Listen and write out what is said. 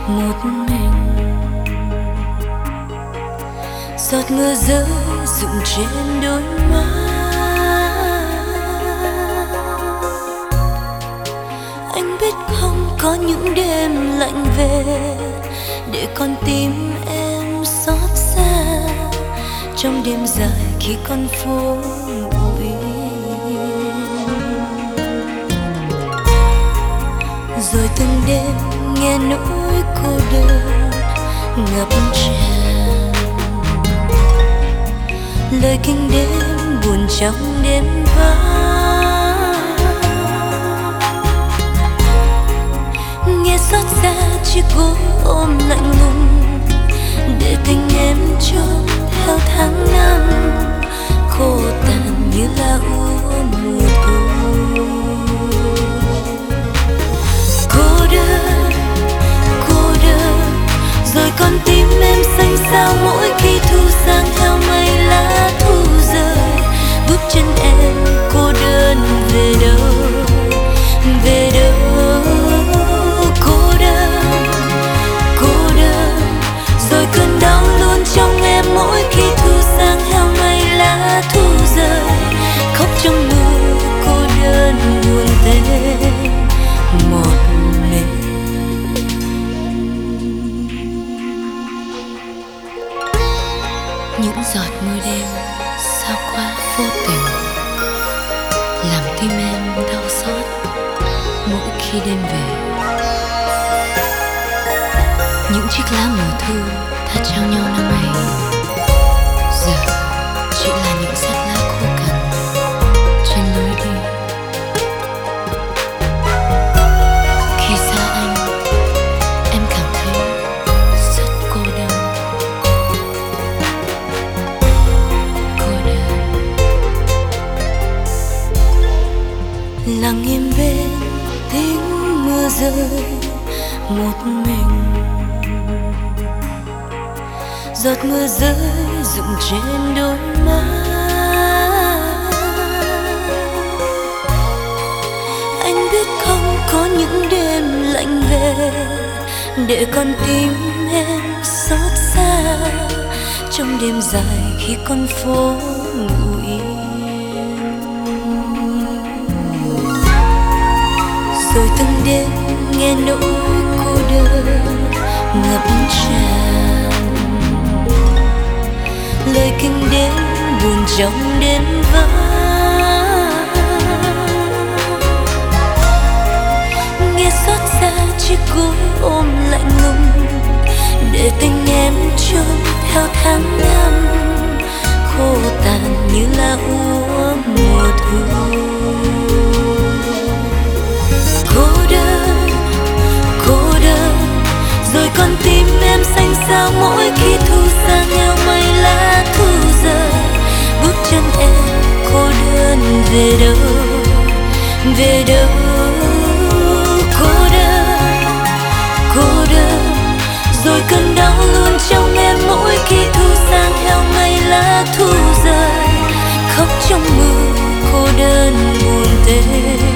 một mình. Giọt mưa rơi rụng trên đôi má, anh biết không, có những đêm lạnh về để con tim em xót xa. Trong đêm dài khi con phố ngủ yên, rồi từng đêm nghe nỗi cô đơn ngập tràn, lời kinh đêm buồn trong đêm vắng. Nghe xót xa chiếc gối ôm lạnh lùng, để tình em trôi theo tháng năm, khô tàn như lá úa mùa thu. Cô đơn, rồi con tim em xanh xao mỗi khi thu sang theo mây lá thu rơi. Bước chân em cô đơn về đâu, về đâu. Cô đơn, rồi cơn đau luôn trong em mỗi khi thu sang theo mây lá thu rơi. Khóc trong mưa cô đơn buồn tê một mình. Những giọt mưa đêm sao quá vô tình, làm tim em đau xót mỗi khi đêm về. Những chiếc lá mùa thu ta trao nhau năm ấy, giờ chỉ là những xác lá khô cằn trên lối đi. Khi xa anh, em cảm thấy rất cô đơn. Cô đơn lặng im bên tiếng mưa rơi một mình. Giọt mưa rơi rụng trên đôi má, anh biết không, có những đêm lạnh về để con tim em xót xa. Trong đêm dài khi con phố ngủ yên, rồi từng đêm nghe nỗi cô đơn ngập tràn, lời kinh đêm buồn trong đêm vắng. Nghe xót xa chiếc gối ôm lạnh lùng, để tình em trôi theo tháng năm, khô tàn như lá úa mùa thu. Cô đơn, rồi con tim em xanh xao mỗi khi thu sang theo mây lá thu rơi. Bước chân em cô đơn về đâu, về đâu. Cô đơn, rồi cơn đau luôn trong em mỗi khi thu sang theo mây lá thu rơi. Khóc trong mưa cô đơn buồn tê